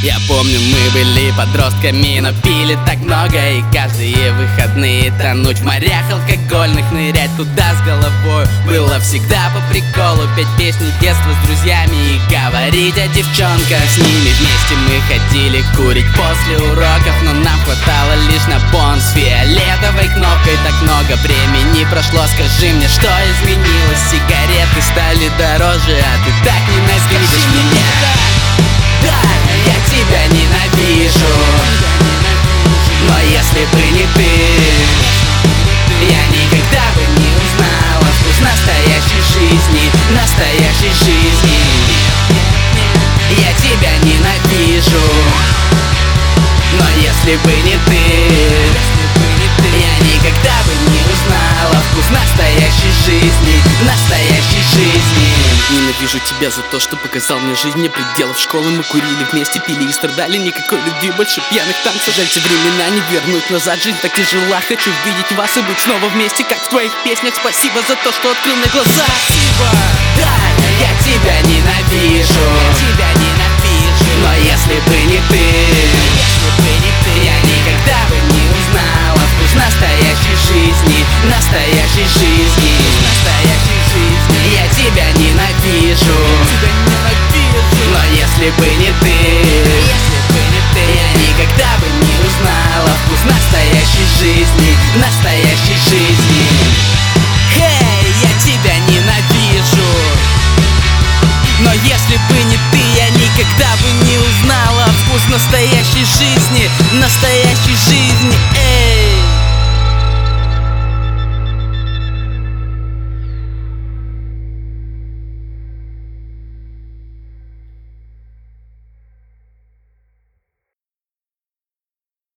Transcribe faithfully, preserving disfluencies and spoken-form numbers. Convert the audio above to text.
Я помню, мы были подростками, но пили так много. И каждые выходные тонуть в морях алкогольных, нырять туда с головой было всегда по приколу. Петь песни детства с друзьями и говорить о девчонках. С ними вместе мы ходили курить после уроков, но нам хватало лишь на бон с фиолетовой кнопкой. Так много времени прошло, скажи мне, что изменилось? Сигареты стали дороже, а ты так ненавидишь меня. Да, я тебя ненавижу, но если бы не ты, я никогда бы не узнала вкус настоящей жизни, настоящей жизни. Я тебя ненавижу, но если бы не ты, я никогда бы не узнала вкус настоящей жизни, настоящей жизни. Ненавижу тебя за то, что показал мне жизнь вне пределов школы. Мы курили вместе, пили и страдали. Никакой любви, больше пьяных танцев. Жаль, те времена не вернуть назад, жизнь так тяжела. Хочу видеть вас и быть снова вместе, как в твоих песнях. Спасибо за то, что открыл мне глаза. Спасибо. Да, я тебя ненавижу, я тебя ненавижу, но если бы не ты, если бы не ты, я никогда бы не узнала вкус настоящей жизни, настоящей жизни, настоящей жизни. Я тебя ненавижу, тебя ненавижу, но если бы не ты, если бы не ты, я никогда бы не узнала вкус настоящей жизни, настоящей жизни. Хей, я тебя ненавижу, но если бы не ты, я никогда бы не узнала вкус настоящей жизни, настоящей жизни.